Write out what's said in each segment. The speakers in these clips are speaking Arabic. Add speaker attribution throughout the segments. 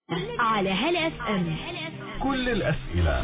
Speaker 1: على هلا اف ام
Speaker 2: كل الأسئلة.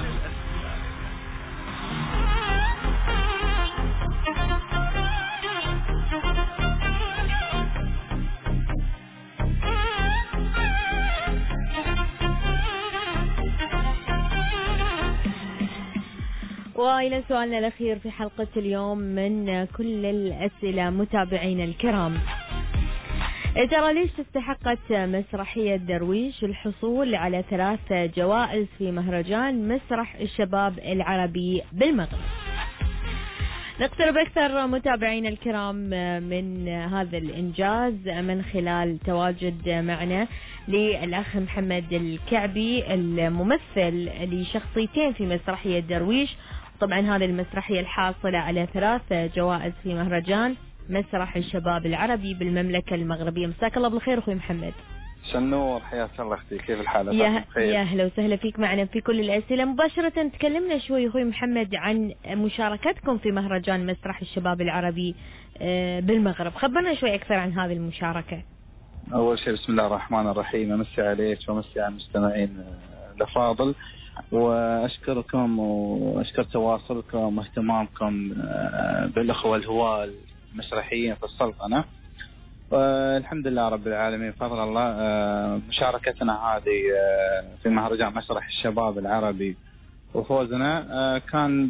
Speaker 1: وإلى سؤالنا الأخير في حلقة اليوم من كل الأسئلة متابعينا الكرام، ترى ليش استحقت مسرحية درويش الحصول على 3 جوائز في مهرجان مسرح الشباب العربي بالمغرب؟ نقترب أكثر متابعينا الكرام من هذا الإنجاز من خلال تواجد معنا للأخ محمد الكعبي الممثل لشخصيتين في مسرحية درويش. طبعا هذه المسرحية الحاصلة على 3 جوائز في مهرجان مسرح الشباب العربي بالمملكة المغربية. مساك الله بالخير أخوي محمد.
Speaker 3: شنور، حياك الله اختي، كيف الحال؟
Speaker 1: يا أهلا وسهلا فيك معنا في كل الأسئلة. مباشرة تكلمنا شوي أخوي محمد عن مشاركتكم في مهرجان مسرح الشباب العربي بالمغرب، خبرنا شوي أكثر عن هذه المشاركة.
Speaker 3: أول شيء بسم الله الرحمن الرحيم، أمسي عليك وأمسي على المستمعين الأفاضل، وأشكركم وأشكر تواصلكم واهتمامكم بالأخوة الهواة المسرحيين في السلطنة. الحمد لله رب العالمين، بفضل الله مشاركتنا هذه في مهرجان مسرح الشباب العربي وفوزنا كان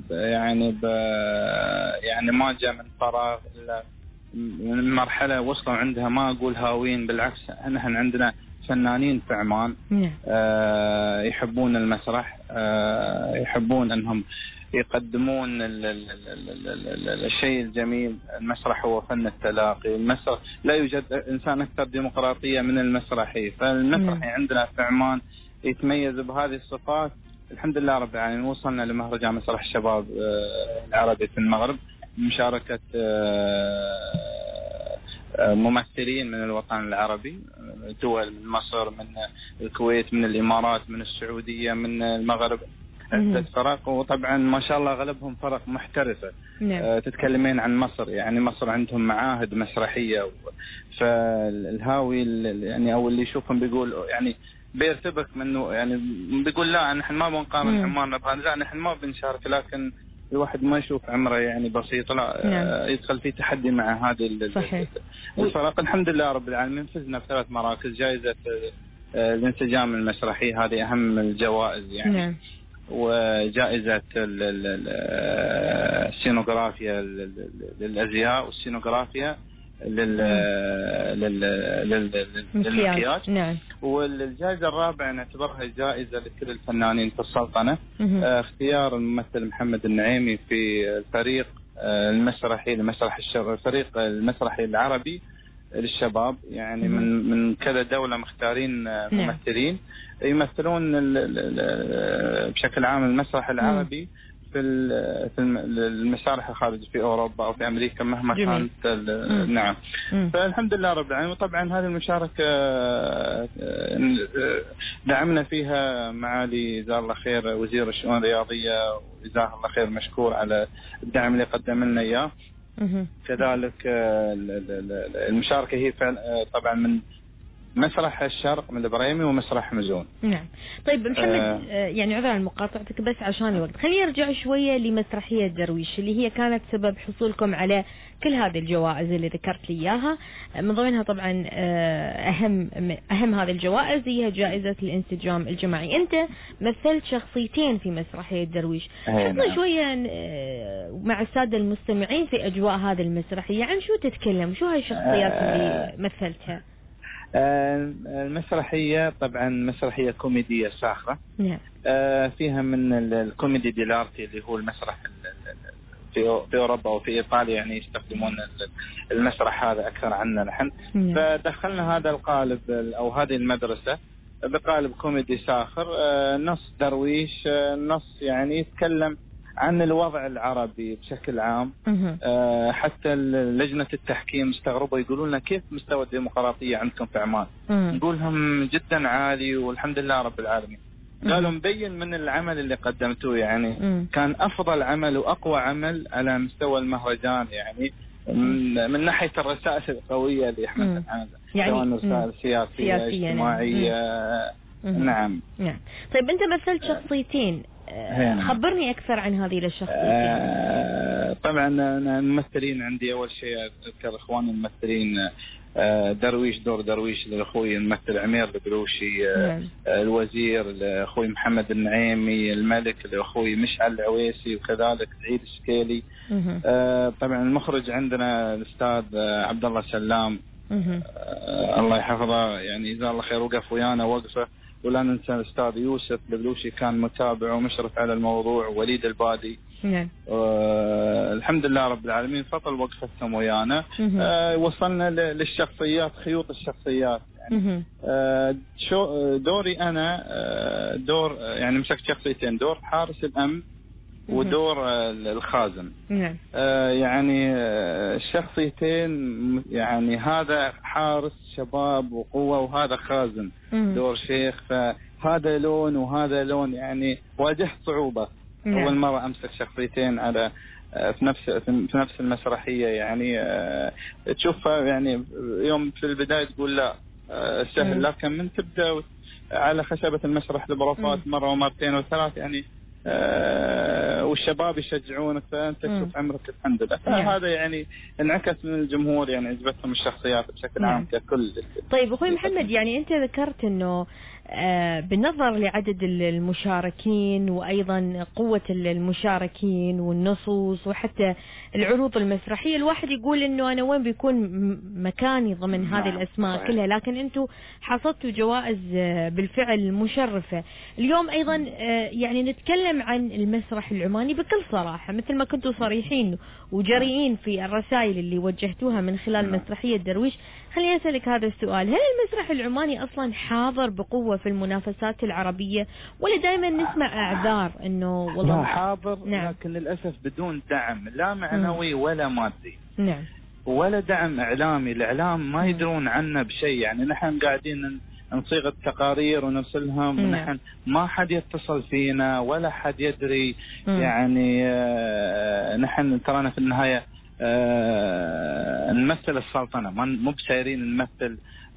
Speaker 3: يعني ما جاء من فراغ، إلا من مرحلة وصلوا عندها ما أقول هاوين، بالعكس نحن عندنا فنانين في عمان يحبون المسرح، يحبون أنهم يقدمون الشيء الجميل. المسرح هو فن التلاقي، المسرح لا يوجد إنسان أكثر ديمقراطية من المسرحي، فالمسرحي عندنا في عمان يتميز بهذه الصفات. الحمد لله رب العالمين وصلنا لمهرجان مسرح الشباب العربي في المغرب، مشاركة ممثلين من الوطن العربي، دول من مصر، من الكويت، من الإمارات، من السعودية، من المغرب، عدة فرق، وطبعا ما شاء الله غلبهم فرق محترفة. تتكلمين عن مصر، يعني مصر عندهم معاهد مسرحية، فالهاوي يعني أو اللي يشوفهم بيقول يعني بيرتبك منه، يعني بيقول لا نحن ما بنقارن عمارنا بهذا، لا نحن ما بنشارك، لكن الواحد ما يشوف عمره يعني بسيط، لا يدخل في تحدي مع هذه الفرق. الحمد لله رب العالمين فزنا ب3 مراكز، جائزة الانسجام المسرحي هذه أهم الجوائز يعني، وجائزة السينوغرافيا للأزياء والسينوغرافيا للمكياج. والجائزة الرابعة نعتبرها جائزة لكل الفنانين في السلطنة، اختيار الممثل محمد النعيمي في الفريق المسرحي لمسرح الشباب، الفريق المسرحي العربي للشباب، يعني من كذا دولة مختارين ممثلين يمثلون بشكل عام المسرح العربي في المسارح الخارجية في أوروبا أو في أمريكا مهما كانت. نعم. فالحمد لله رب العالمين. وطبعا هذه المشاركة دعمنا فيها معالي جزاه الله خير وزير الشؤون الرياضية، وجزاه الله خير مشكور على الدعم اللي قدم لنا إياه. كذلك المشاركة هي طبعا من مسرح الشرق من الإبراهيمي ومسرح مزون.
Speaker 1: نعم. طيب محمد، يعني عذرا عن مقاطعتك بس عشان الوقت، خلينا نرجع شوية لمسرحية درويش اللي هي كانت سبب حصولكم على كل هذه الجوائز اللي ذكرت لي إياها. من ضمنها طبعا أهم هذه الجوائز هي جائزة الانسجام الجماعي. أنت مثلت شخصيتين في مسرحية درويش، حطنا شوية مع السادة المستمعين في أجواء هذه المسرحية، عن شو تتكلم، شو هاي الشخصيات اللي مثلتها؟
Speaker 3: المسرحية طبعا مسرحية كوميدية ساخرة، فيها من الكوميدي ديلارتي اللي هو المسرح في أوروبا وفي إيطاليا، يعني يستخدمون المسرح هذا أكثر عنا نحن. فدخلنا هذا القالب أو هذه المدرسة بقالب كوميدي ساخر، نص درويش، نص يعني يتكلم عن الوضع العربي بشكل عام. حتى لجنة التحكيم استغربوا، يقولون لنا كيف مستوى الديمقراطية عندكم في عمان؟ نقولهم جدا عالي والحمد لله رب العالمين. قالوا مبين من العمل اللي قدمتوه، يعني كان أفضل عمل وأقوى عمل على مستوى المهرجان، يعني من ناحية الرسائل القوية اللي احنا يعني سواء رسائل سياسية اجتماعية نعم.
Speaker 1: طيب أنت مثلت شخصيتين، خبرني أكثر عن هذه الشخصيتين.
Speaker 3: طبعا أنا الممثلين عندي أول شيء أذكر إخواني الممثلين، درويش دور درويش لأخوي الممثل عمير البلوشي، الوزير لأخوي محمد النعيمي، الملك لأخوي مشعل العويسي، وكذلك سعيد الشكيلي. طبعا المخرج عندنا الأستاذ عبد الله سلام، الله يحفظه، يعني جزاه الله خير، وقف ويانا وقفه. ولا ننسى الأستاذ يوسف البلوشي كان متابع ومشرف على الموضوع، وليد البادي. الحمد لله رب العالمين فضل وقفتهم ويانا. وصلنا للشخصيات، خيوط الشخصيات يعني. دوري أنا دور يعني مسكت شخصيتين، دور حارس الأمن ودور الخازن. يعني الشخصيتين، يعني هذا حارس شباب وقوة، وهذا خازن دور شيخ، فهذا لون وهذا لون، يعني واجهت صعوبة. أول مرة أمسك شخصيتين على في نفس المسرحية، يعني تشوفها يعني يوم في البداية تقول لا سهل، لكن من تبدأ على خشبة المسرح البروفات مرة ومرتين وثلاث، يعني والشباب يشجعونك، فأنت تشوف عمرك الحمد لله. هذا يعني انعكس من الجمهور، يعني عجبتهم الشخصيات بشكل عام ككل.
Speaker 1: طيب أخوي محمد، يعني أنت ذكرت أنه بالنظر لعدد المشاركين وأيضا قوة المشاركين والنصوص وحتى العروض المسرحية، الواحد يقول أنه أنا وين بيكون مكاني ضمن هذه الأسماء كلها، لكن أنتم حصدتوا جوائز بالفعل مشرفة. اليوم أيضا يعني نتكلم عن المسرح العماني بكل صراحة، مثل ما كنتوا صريحين وجريئين في الرسائل اللي وجهتوها من خلال مسرحية درويش. خليني أسألك هذا السؤال، هل المسرح العماني أصلا حاضر بقوة في المنافسات العربية، ولا دائما نسمع أعذار أنه والله
Speaker 3: لا حاضر؟ لكن للأسف بدون دعم، لا معنوي ولا مادي. ولا دعم إعلامي. الإعلام ما يدرون عنا بشيء، يعني نحن قاعدين نصيغ التقارير ونرسلهم، ونحن ما حد يتصل فينا ولا حد يدري. يعني نحن ترانا في النهاية نمثل السلطنة، مو بسايرين نمثل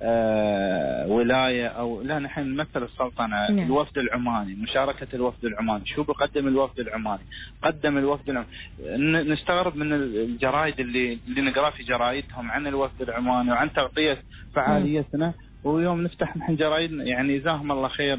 Speaker 3: ولاية أو لا، نحن نمثل السلطنة. الوفد العماني، مشاركة الوفد العماني، شو بقدم الوفد العماني؟ قدم الوفد العماني. نستغرب من الجرائد اللي نقرأ في جرائدهم عن الوفد العماني وعن تغطية فعاليتنا، ويوم نفتح نحن جرايدنا، يعني جزاهم الله خير.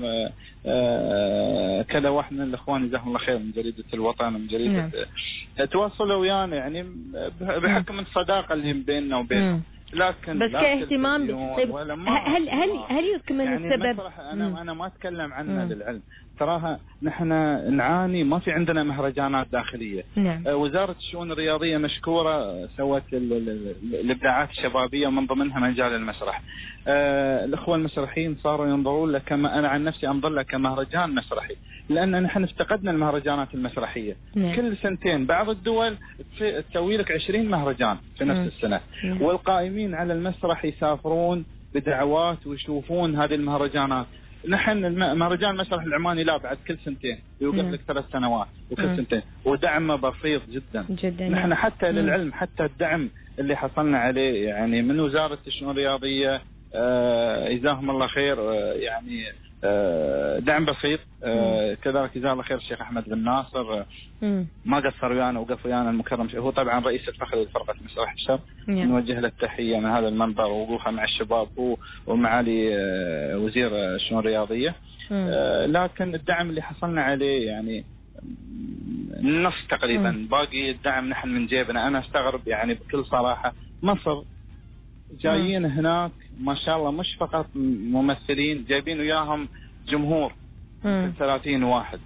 Speaker 3: كذا واحد من الاخوان جزاهم الله خير من جريدة الوطن ومن جريدة تواصلوا ويانا، يعني بحكم الصداقة اللي بيننا وبينهم. لكن
Speaker 1: بس كاهتمام. طيب هل يكمن
Speaker 3: يعني
Speaker 1: السبب؟
Speaker 3: انا ما اتكلم عنها للعلم، تراها نحن نعاني، ما في عندنا مهرجانات داخلية. وزارة الشؤون الرياضية مشكورة، سوت الابداعات الشبابية ومن ضمنها مجال المسرح. الاخوة المسرحيين صاروا ينظرون له كما انا عن نفسي انظر له كمهرجان مسرحي، لان نحن افتقدنا المهرجانات المسرحية. كل سنتين بعض الدول تسوي لك 20 مهرجان في نفس السنة، والقائمين على المسرح يسافرون بدعوات ويشوفون هذه المهرجانات. نحن مهرجان المسرح العماني لا، بعد كل سنتين يوقف لك 3 سنوات وكل سنتين، ودعمه بسيط جدا. نحن حتى للعلم، حتى الدعم اللي حصلنا عليه يعني من وزارة الشؤون الرياضية، جزاهم الله خير، يعني دعم بسيط. كذلك جزاه الله خير الشيخ أحمد بن ناصر، ما قصر ويانا، وقف ويانا المكرم. هو طبعا رئيس الفخر لفرقة مسرح الشرق، نوجه له التحية من هذا المنبر، ووقوفه مع الشباب هو ومعالي وزير الشؤون الرياضية. لكن الدعم اللي حصلنا عليه يعني النص تقريبا، باقي الدعم نحن من جيبنا. أنا استغرب يعني بكل صراحة، مصر جايين هناك ما شاء الله، مش فقط ممثلين، جايبين وياهم جمهور 30 واحد،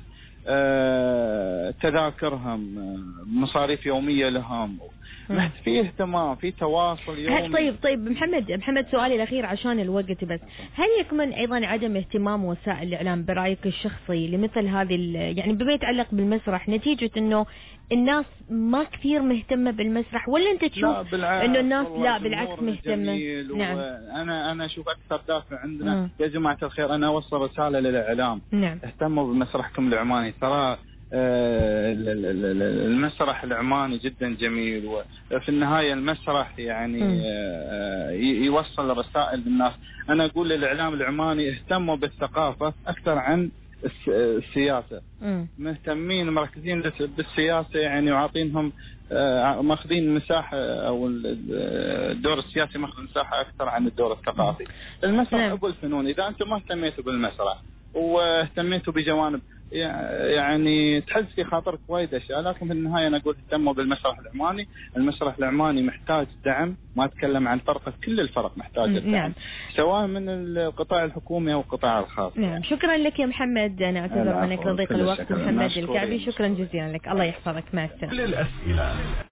Speaker 3: تذاكرهم، مصاريف يومية لهم، في اهتمام، في تواصل يومي.
Speaker 1: طيب محمد سؤالي الأخير عشان الوقت بس، هل يكمن أيضا عدم اهتمام وسائل الإعلام برأيك الشخصي لمثل هذه يعني بما يتعلق بالمسرح، نتيجة أنه الناس ما كثير مهتمة بالمسرح، ولا أنت تشوف أنه الناس لا بالعكس مهتمة؟
Speaker 3: نعم. أنا أشوف أكثر دافع عندنا يا جماعة الخير، أنا أوصل رسالة للإعلام. اهتموا بمسرحكم العماني، ترى المسرح العماني جدا جميل، وفي النهاية المسرح يعني يوصل رسائل للناس. أنا أقول للإعلام العماني اهتموا بالثقافة أكثر عن السياسة. مهتمين ومركزين بالسياسة يعني، وعاطينهم ماخذين مساحة، أو الدور السياسي ماخذ مساحة أكثر عن الدور الثقافي. المسرح أبو الفنون، إذا أنتم ما اهتميتوا بالمسرح واهتميتوا بجوانب يعني تحس في خاطرك وايد اشياء، لكن في النهايه انا اقول اهتموا بالمسرح العماني. المسرح العماني محتاج دعم، ما اتكلم عن فرقه، كل الفرق محتاجه دعم. نعم. سواء من القطاع الحكومي او القطاع الخاص.
Speaker 1: نعم. شكرا لك يا محمد، انا اعتذر منك لضيق الوقت. محمد الكعبي، شكرا جزيلا لك، الله يحفظك، مع السلامه.
Speaker 2: كل الاسئله